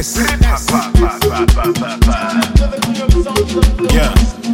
Yeah.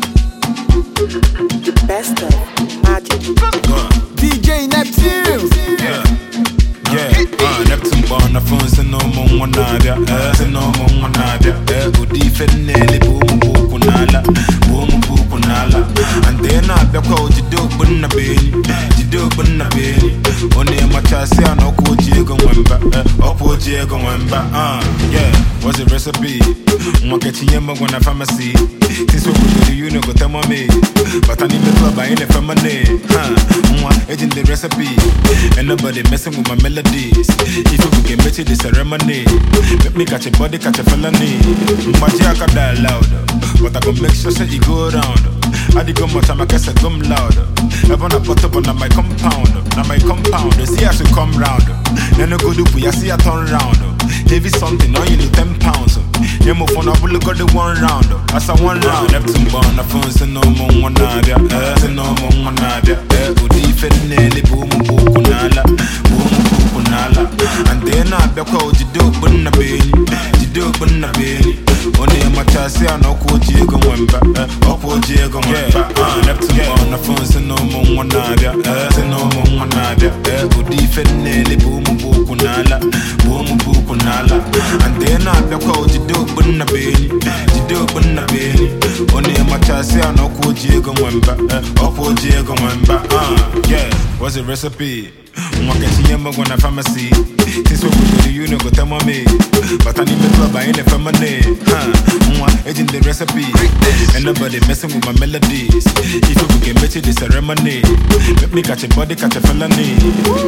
Best of Magic. DJ Neptune. Yeah. Neptune born the phone, so no more one nadia. So no more one nadia. Udi fenele boom kunala, boom kunala. And then I be called Jido bunna beni, Jido bunna beni. Only a matasi and Oko Diego Wemba, Opo Diego Wemba. Yeah, was a recipe. One catching yammer when I pharmacy. Since we go to you know go tell me. But I need the club by any family. One agent the recipe. And nobody messing with my melodies. If you can make it the ceremony, let me catch a body, catch a felony. My jack are that loud, but I can make sure that you go around. I dig on my time, I guess I come loud. Everyone I put up on my compound. Now my compound, they see I should come round. Then I go do I see I turn round. Heavy something, now you need 10 pounds. You move on, I will look at the one round. As I one round, Neptune born the phone, so no more one nadia. So no more one nadia. Udi fenele boom kunala, boom kunala. And then I be called Jido bunna beni, Jido bunna beni. Only a matasi and Oko Diego Wemba, Opo Diego Wemba. Neptune born the phone, so no more one nadia. So no more one nadia. Udi fenele boom kunala, boom kunala. And then I be called Jido bunna beni, Jido bunna beni. Only a matasi and Oko Diego Wemba, Opo Diego Wemba. Yeah, was a recipe. One catching yammer when I pharmacy. Since we go to you know go tell me. But I need the club by any family. One agent the recipe. And nobody messing with my melodies. If you can make it the ceremony, let me catch a body, catch a felony.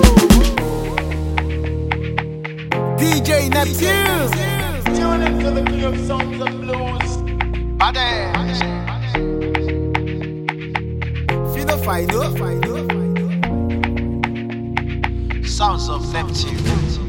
DJ Neptune. Tune into the king of songs and blues. Fino Fido. Sounds of Neptune.